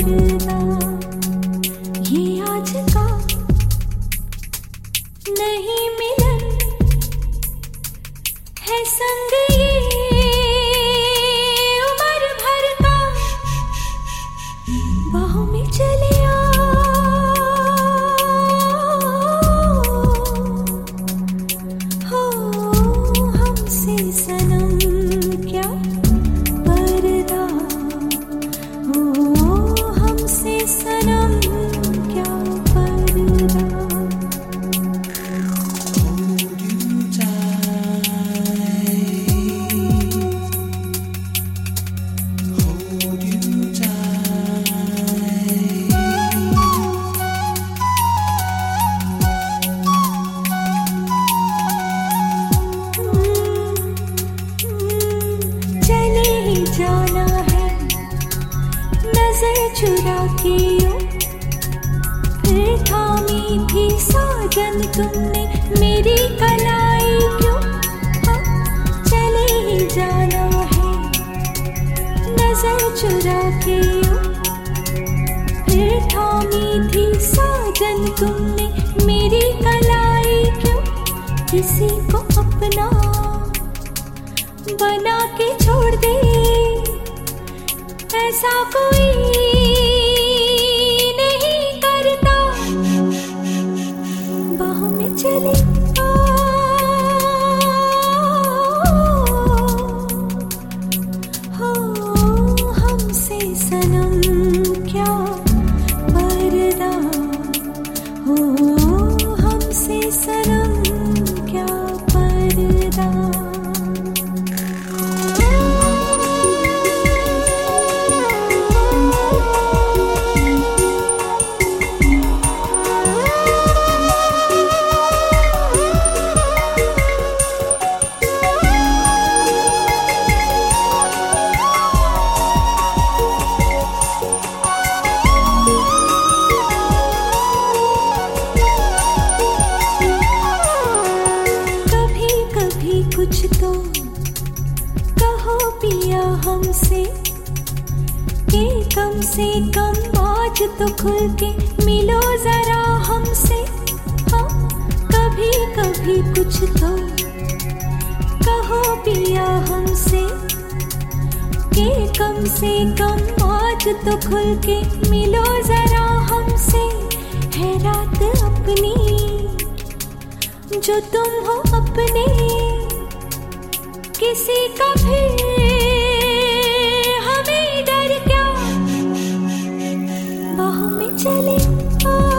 पर्दा ये आज का नहीं मिलन है संग ये उम्र भर का बाहों में चले आ हो हमसे सनम क्या पर्दा हो हमसे सनम क्या पर्दा जाना है नजर चुरा के यूं फिर थामी थी साजन तुमने मेरी कलाई क्यों हाँ चले ही जाना है नजर चुरा के यूं फिर थामी थी साजन तुमने मेरी कलाई क्यों किसी को अपना बना के छोड़ दे ऐसा कोई नहीं करता बाहों में चले आ हो हमसे सनम क्या पर्दा हो हमसे सनम क्या पर्दा कुछ तो कहो पिया हमसे कि कम से कम आज तो खुल के मिलो जरा हमसे हाँ कभी कभी कुछ तो कहो पिया हमसे कि कम से कम आज तो खुल के मिलो जरा हमसे है रात अपनी जो तुम हो अपने किसी का फिर हमें डर क्या बाहों में चले आ